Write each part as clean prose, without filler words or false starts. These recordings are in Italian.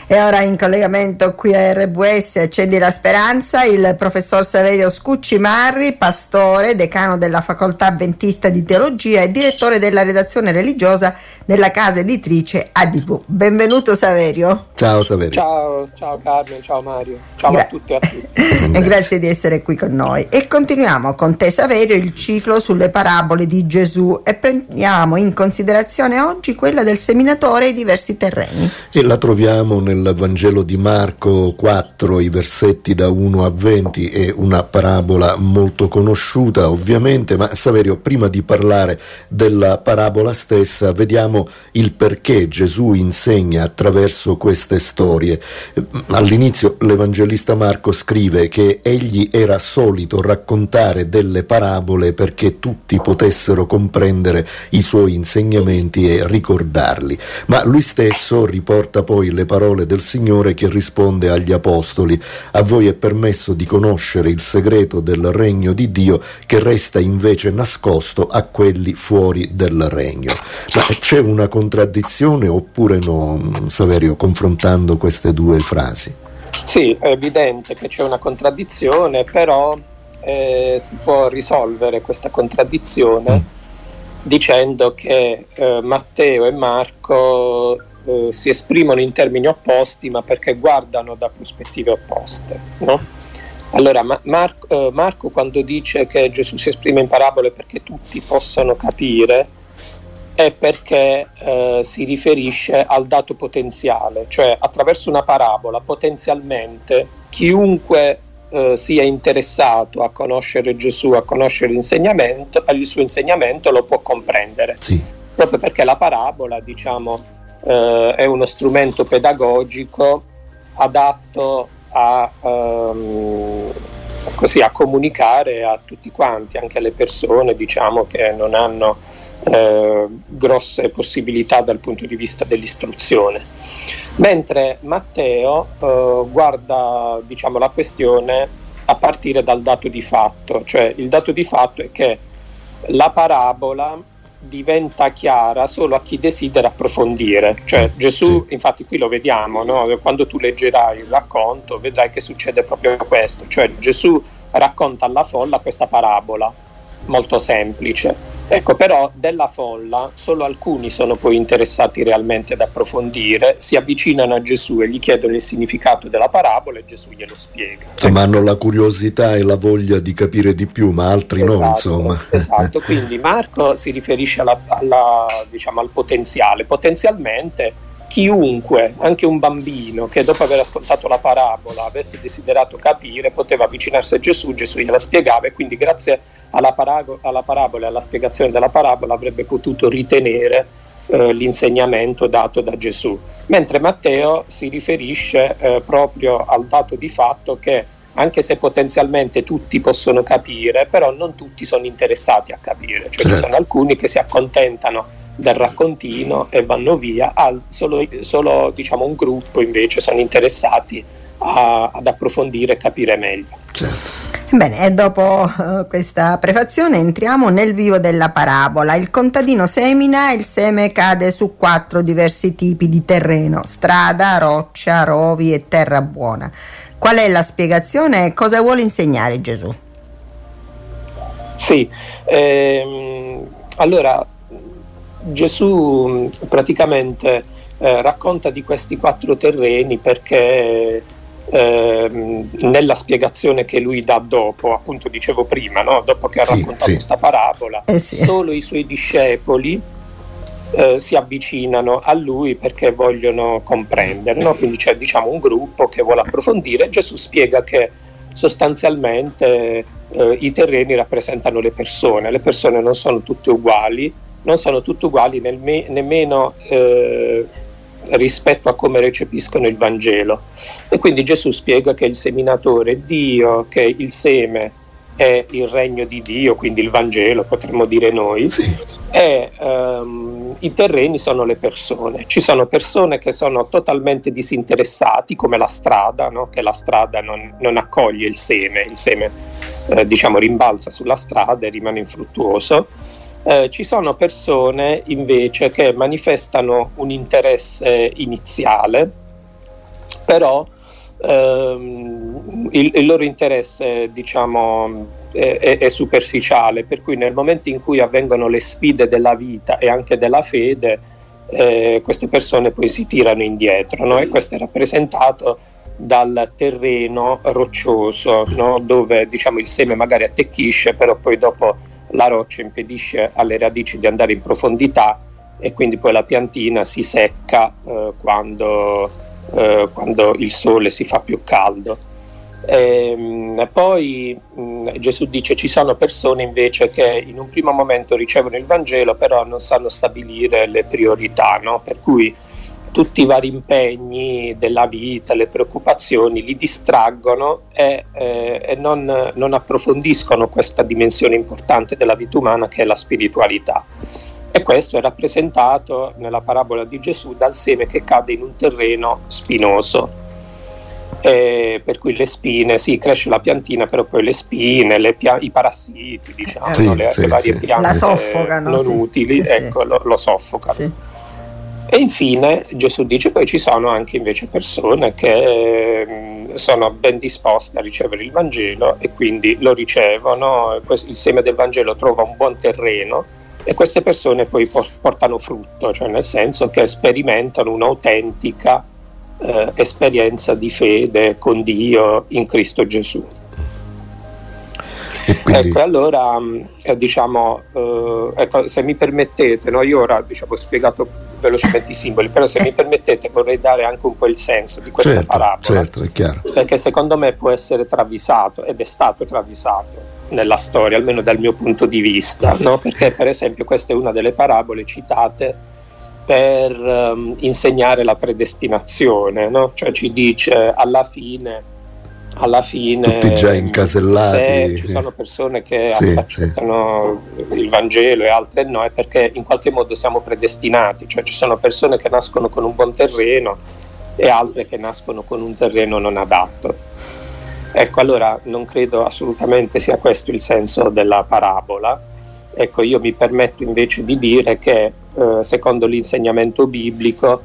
E ora in collegamento qui a RWS Accendi la Speranza il professor Saverio Scuccimarri, pastore, decano della Facoltà Adventista di Teologia e direttore della redazione religiosa della casa editrice ADV. Benvenuto Saverio. Ciao Saverio. Ciao Carmen, ciao Mario, ciao a tutti e a tutti. E grazie di essere qui con noi. E continuiamo con te Saverio il ciclo sulle parabole di Gesù e prendiamo in considerazione oggi quella del seminatore e i diversi terreni. E la troviamo nel Vangelo di Marco 4, i versetti da 1 a 20, è una parabola molto conosciuta ovviamente, ma Saverio, prima di parlare della parabola stessa, vediamo il perché Gesù insegna attraverso queste storie. All'inizio l'Evangelista Marco scrive che egli era solito raccontare delle parabole perché tutti potessero comprendere i suoi insegnamenti e ricordarli, ma lui stesso riporta poi le parole del Signore che risponde agli apostoli: a voi è permesso di conoscere il segreto del regno di Dio che resta invece nascosto a quelli fuori del regno. Ma c'è una contraddizione oppure no, Saverio, confrontando queste due frasi? Sì, è evidente che c'è una contraddizione, però si può risolvere questa contraddizione dicendo che Matteo e Marco si esprimono in termini opposti, ma perché guardano da prospettive opposte, no? Allora Marco quando dice che Gesù si esprime in parabole perché tutti possano capire, è perché si riferisce al dato potenziale, cioè attraverso una parabola potenzialmente chiunque sia interessato a conoscere Gesù, a conoscere il suo insegnamento, lo può comprendere. Sì. Proprio perché la parabola, diciamo, è uno strumento pedagogico adatto a comunicare a tutti quanti, anche alle persone, diciamo, che non hanno grosse possibilità dal punto di vista dell'istruzione. Mentre Matteo guarda, diciamo, la questione a partire dal dato di fatto, cioè il dato di fatto è che la parabola diventa chiara solo a chi desidera approfondire, cioè Gesù, sì. Infatti qui lo vediamo, no? Quando tu leggerai il racconto vedrai che succede proprio questo, cioè Gesù racconta alla folla questa parabola molto semplice. Ecco, però della folla solo alcuni sono poi interessati realmente ad approfondire, si avvicinano a Gesù e gli chiedono il significato della parabola e Gesù glielo spiega. Ma hanno la curiosità e la voglia di capire di più, ma altri esatto, no, insomma. Esatto, quindi Marco si riferisce diciamo, al potenziale. Potenzialmente chiunque, anche un bambino che dopo aver ascoltato la parabola avesse desiderato capire, poteva avvicinarsi a Gesù, Gesù gliela spiegava e quindi grazie alla parabola e alla spiegazione della parabola avrebbe potuto ritenere l'insegnamento dato da Gesù. Mentre Matteo si riferisce proprio al dato di fatto che anche se potenzialmente tutti possono capire, però non tutti sono interessati a capire, cioè ci sono alcuni che si accontentano del raccontino e vanno via, solo diciamo un gruppo invece sono interessati ad approfondire e capire meglio. Certo. Bene, e dopo questa prefazione entriamo nel vivo della parabola. Il contadino semina e il seme cade su 4 diversi tipi di terreno: strada, roccia, rovi e terra buona. Qual è la spiegazione e cosa vuole insegnare Gesù? Sì, allora Gesù praticamente racconta di questi 4 terreni perché nella spiegazione che lui dà dopo, appunto dicevo prima, no? Dopo che ha raccontato questa parabola, solo i suoi discepoli si avvicinano a lui perché vogliono comprendere, no? Quindi c'è, diciamo, un gruppo che vuole approfondire. Gesù spiega che sostanzialmente i terreni rappresentano le persone non sono tutte uguali, nemmeno rispetto a come recepiscono il Vangelo. E quindi Gesù spiega che il seminatore è Dio, che il seme è il regno di Dio, quindi il Vangelo potremmo dire noi, e i terreni sono le persone. Ci sono persone che sono totalmente disinteressati, come la strada, no? Che la strada non accoglie il seme diciamo rimbalza sulla strada e rimane infruttuoso. Ci sono persone invece che manifestano un interesse iniziale però il loro interesse, diciamo, è superficiale, per cui nel momento in cui avvengono le sfide della vita e anche della fede, queste persone poi si tirano indietro, no? E questo è rappresentato dal terreno roccioso, no? Dove, diciamo, il seme magari attecchisce, però poi dopo la roccia impedisce alle radici di andare in profondità e quindi poi la piantina si secca quando il sole si fa più caldo. Poi Gesù dice: ci sono persone invece che in un primo momento ricevono il Vangelo, però non sanno stabilire le priorità, no? Per cui tutti i vari impegni della vita, le preoccupazioni li distraggono e non approfondiscono questa dimensione importante della vita umana che è la spiritualità. E questo è rappresentato nella parabola di Gesù dal seme che cade in un terreno spinoso, per cui le spine, sì, cresce la piantina, però poi le spine, i parassiti, diciamo, sì, le varie piante la soffocano, non utili, ecco, lo soffocano. Sì. E infine Gesù dice: poi ci sono anche invece persone che sono ben disposte a ricevere il Vangelo e quindi lo ricevono, il seme del Vangelo trova un buon terreno e queste persone poi portano frutto, cioè nel senso che sperimentano un'autentica esperienza di fede con Dio in Cristo Gesù. Quindi... Ecco, allora diciamo, ecco, se mi permettete, no, io ora, diciamo, ho spiegato velocemente i simboli, però se mi permettete vorrei dare anche un po' il senso di questa parabola, certo, è chiaro. Perché secondo me può essere travisato, ed è stato travisato nella storia, almeno dal mio punto di vista, no? Perché per esempio questa è una delle parabole citate per insegnare la predestinazione, no? Cioè ci dice alla fine tutti già incasellati, se ci sono persone che accettano il Vangelo e altre no, è perché in qualche modo siamo predestinati, cioè ci sono persone che nascono con un buon terreno e altre che nascono con un terreno non adatto. Ecco, allora non credo assolutamente sia questo il senso della parabola. Ecco, io mi permetto invece di dire che secondo l'insegnamento biblico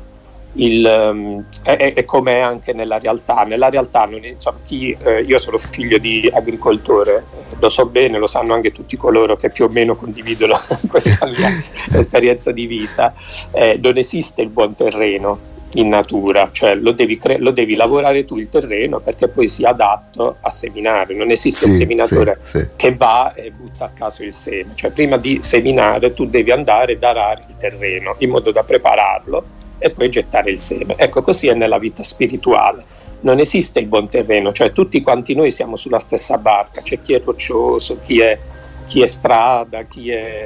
è come anche nella realtà non, insomma, io sono figlio di agricoltore, lo so bene, lo sanno anche tutti coloro che più o meno condividono questa mia esperienza di vita. Non esiste il buon terreno in natura, cioè lo devi lavorare tu il terreno perché poi sia adatto a seminare. Non esiste il seminatore che va e butta a caso il seme, cioè prima di seminare tu devi andare ad arare il terreno in modo da prepararlo e poi gettare il seme. Ecco, così è nella vita spirituale. Non esiste il buon terreno, cioè tutti quanti noi siamo sulla stessa barca, c'è chi è roccioso, chi è strada, chi è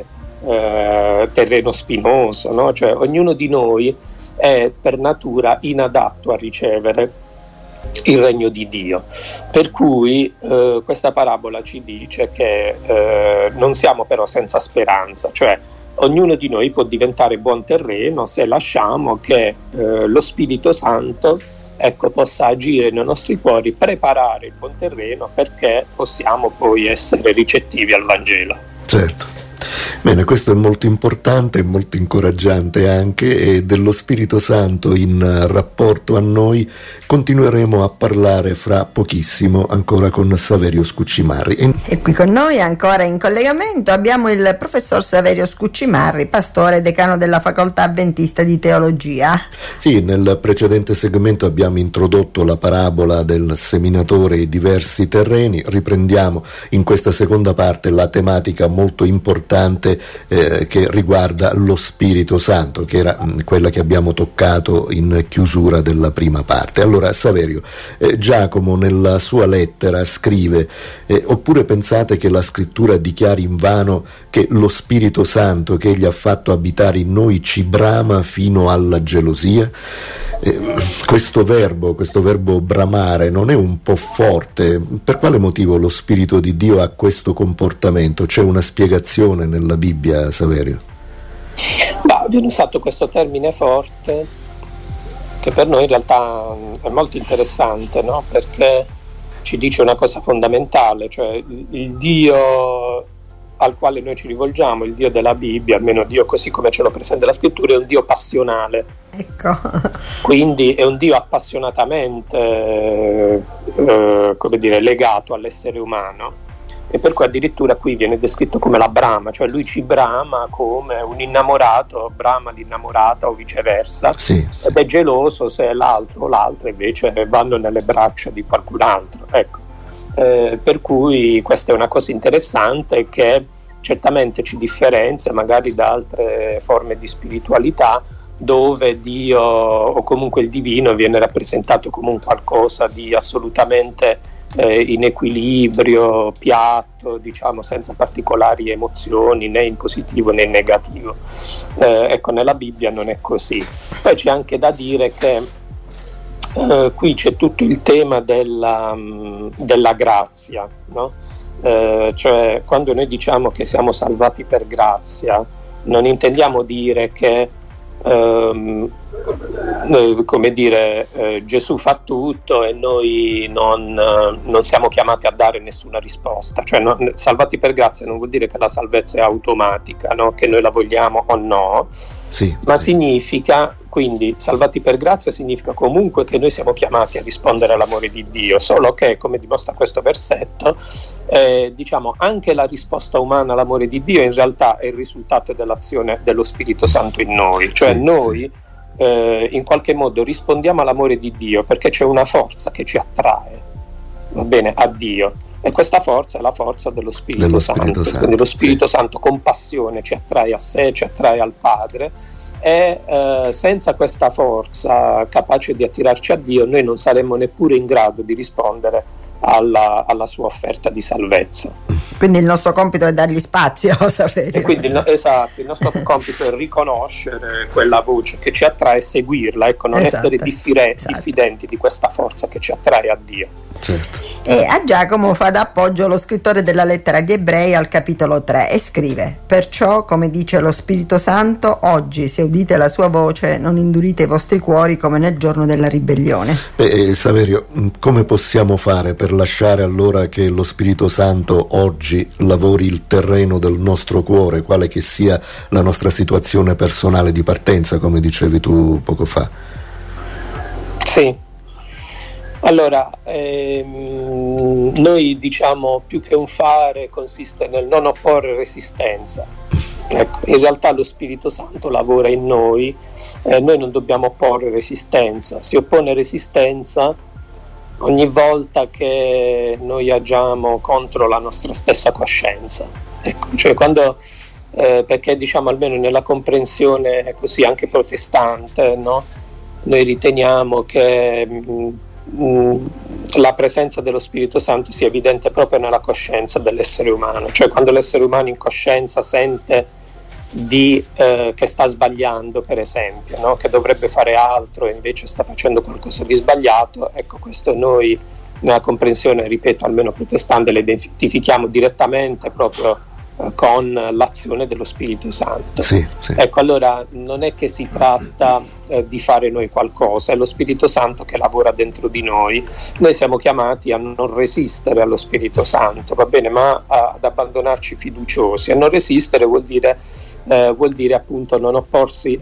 terreno spinoso, no? Cioè ognuno di noi è per natura inadatto a ricevere il regno di Dio, per cui questa parabola ci dice che non siamo però senza speranza, cioè ognuno di noi può diventare buon terreno se lasciamo che lo Spirito Santo, ecco, possa agire nei nostri cuori, preparare il buon terreno perché possiamo poi essere ricettivi al Vangelo. Certo. Bene, questo è molto importante e molto incoraggiante anche, e dello Spirito Santo in rapporto a noi continueremo a parlare fra pochissimo ancora con Saverio Scuccimarri. E qui con noi ancora in collegamento abbiamo il professor Saverio Scuccimarri, pastore decano della Facoltà Adventista di Teologia. Sì, nel precedente segmento abbiamo introdotto la parabola del seminatore e diversi terreni. Riprendiamo in questa seconda parte la tematica molto importante che riguarda lo Spirito Santo, che era quella che abbiamo toccato in chiusura della prima parte. Allora, Saverio, Giacomo nella sua lettera scrive: oppure pensate che la scrittura dichiari invano che lo Spirito Santo che egli ha fatto abitare in noi ci brama fino alla gelosia? Questo verbo bramare non è un po' forte? Per quale motivo lo Spirito di Dio ha questo comportamento? C'è una spiegazione nella Bibbia, Saverio? Viene usato questo termine forte che per noi in realtà è molto interessante, no? Perché ci dice una cosa fondamentale, cioè il Dio al quale noi ci rivolgiamo, il Dio della Bibbia, almeno Dio così come ce lo presenta la scrittura, è un Dio passionale. Ecco. Quindi è un Dio appassionatamente legato all'essere umano, e per cui addirittura qui viene descritto come la brama, cioè lui ci brama come un innamorato brama l'innamorata o viceversa, sì. Ed è geloso se l'altro o l'altra invece vanno nelle braccia di qualcun altro, ecco. Per cui questa è una cosa interessante che certamente ci differenzia magari da altre forme di spiritualità, dove Dio o comunque il divino viene rappresentato come un qualcosa di assolutamente in equilibrio, piatto, diciamo, senza particolari emozioni né in positivo né in negativo. Ecco, nella Bibbia non è così. Poi c'è anche da dire che qui c'è tutto il tema della grazia, no? Cioè quando noi diciamo che siamo salvati per grazia, non intendiamo dire che Gesù fa tutto e noi non siamo chiamati a dare nessuna risposta, cioè salvati per grazia non vuol dire che la salvezza è automatica, no? Che noi la vogliamo o no, sì, ma sì. Significa, quindi salvati per grazia significa comunque che noi siamo chiamati a rispondere all'amore di Dio, solo che, come dimostra questo versetto, diciamo anche la risposta umana all'amore di Dio in realtà è il risultato dell'azione dello Spirito Santo in noi, cioè sì, noi sì. In qualche modo rispondiamo all'amore di Dio perché c'è una forza che ci attrae, va bene, a Dio, e questa forza è la forza dello Spirito Santo. Quindi lo Spirito Santo con passione ci attrae a sé, ci attrae al Padre, e senza questa forza capace di attirarci a Dio noi non saremmo neppure in grado di rispondere alla sua offerta di salvezza. Quindi il nostro compito è dargli spazio, Saverio. E quindi il nostro compito è riconoscere quella voce che ci attrae e seguirla, ecco, non essere diffidenti di questa forza che ci attrae a Dio. Certo. E a Giacomo fa da appoggio lo scrittore della lettera agli Ebrei al capitolo 3 e scrive: perciò, come dice lo Spirito Santo, oggi se udite la sua voce non indurite i vostri cuori come nel giorno della ribellione. Saverio, come possiamo fare per lasciare allora che lo Spirito Santo oggi lavori il terreno del nostro cuore, quale che sia la nostra situazione personale di partenza, come dicevi tu poco fa? Sì. Allora, noi diciamo più che un fare consiste nel non opporre resistenza. Ecco, in realtà lo Spirito Santo lavora in noi, noi non dobbiamo opporre resistenza. Si oppone resistenza ogni volta che noi agiamo contro la nostra stessa coscienza. Ecco, cioè quando, perché diciamo almeno nella comprensione così anche protestante, no? Noi riteniamo che la presenza dello Spirito Santo sia evidente proprio nella coscienza dell'essere umano, cioè quando l'essere umano in coscienza sente che sta sbagliando, per esempio, no? Che dovrebbe fare altro e invece sta facendo qualcosa di sbagliato, ecco, questo noi nella comprensione, ripeto, almeno protestante, le identifichiamo direttamente proprio con l'azione dello Spirito Santo. Sì, sì. Ecco, allora non è che si tratta di fare noi qualcosa, è lo Spirito Santo che lavora dentro di noi. Noi siamo chiamati a non resistere allo Spirito Santo, va bene, ma ad abbandonarci fiduciosi. A non resistere vuol dire appunto non opporci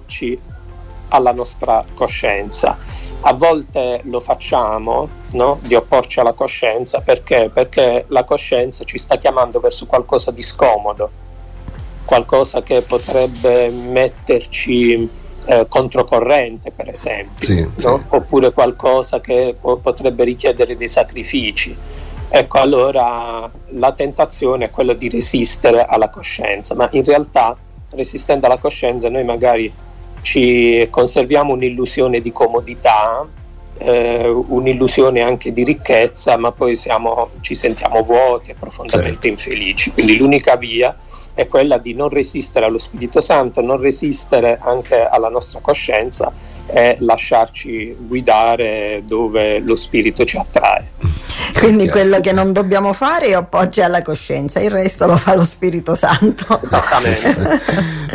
alla nostra coscienza. A volte lo facciamo, no? Di opporci alla coscienza, perché la coscienza ci sta chiamando verso qualcosa di scomodo, qualcosa che potrebbe metterci controcorrente, per esempio, sì, no? Sì. Oppure qualcosa che potrebbe richiedere dei sacrifici. Ecco, allora la tentazione è quella di resistere alla coscienza, ma in realtà resistendo alla coscienza noi magari ci conserviamo un'illusione di comodità, un'illusione anche di ricchezza, ma poi ci sentiamo vuoti e profondamente infelici. Quindi l'unica via è quella di non resistere allo Spirito Santo, non resistere anche alla nostra coscienza e lasciarci guidare dove lo Spirito ci attrae. Quindi quello che non dobbiamo fare è opporci alla coscienza, il resto lo fa lo Spirito Santo. Esattamente.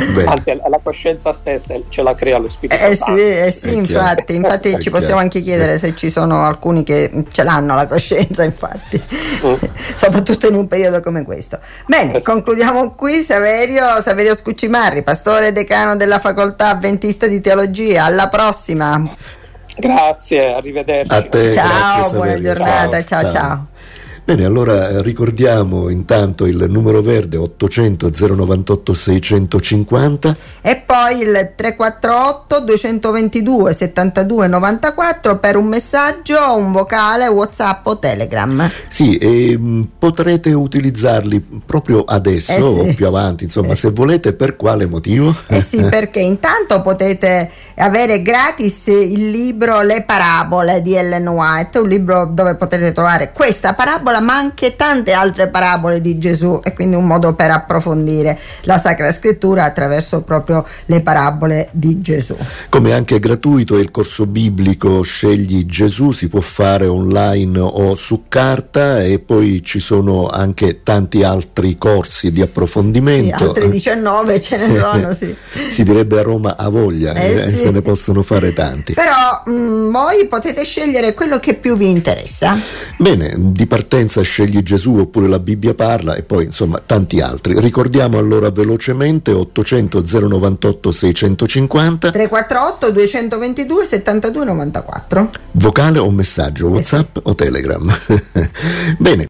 Anzi, la coscienza stessa ce la crea lo Spirito Santo. Sì, infatti ci possiamo anche chiedere se ci sono alcuni che ce l'hanno la coscienza, infatti, soprattutto in un periodo come questo. Bene, concludiamo qui. Saverio Scuccimarri, pastore decano della Facoltà Adventista di Teologia. Alla prossima. Grazie, arrivederci. A te, ciao, grazie, buona giornata, ciao. Bene, allora ricordiamo intanto il numero verde 800 098 650 e poi il 348 222 72 94 per un messaggio, un vocale, WhatsApp o Telegram. Sì, e potrete utilizzarli proprio adesso o più avanti, insomma, se volete. Per quale motivo? Sì, perché intanto potete avere gratis il libro Le parabole di Ellen White, un libro dove potete trovare questa parabola ma anche tante altre parabole di Gesù, e quindi un modo per approfondire la Sacra Scrittura attraverso proprio le parabole di Gesù. Come anche gratuito è il corso biblico Scegli Gesù, si può fare online o su carta, e poi ci sono anche tanti altri corsi di approfondimento. Sì, altri 19 ce ne sono, sì. Si direbbe a Roma a voglia, se ne possono fare tanti. Però voi potete scegliere quello che più vi interessa. Bene, di partenza Scegli Gesù oppure La Bibbia parla, e poi insomma tanti altri. Ricordiamo allora velocemente 800 098 650 348 222 72 94. vocale o messaggio, WhatsApp o Telegram. Bene.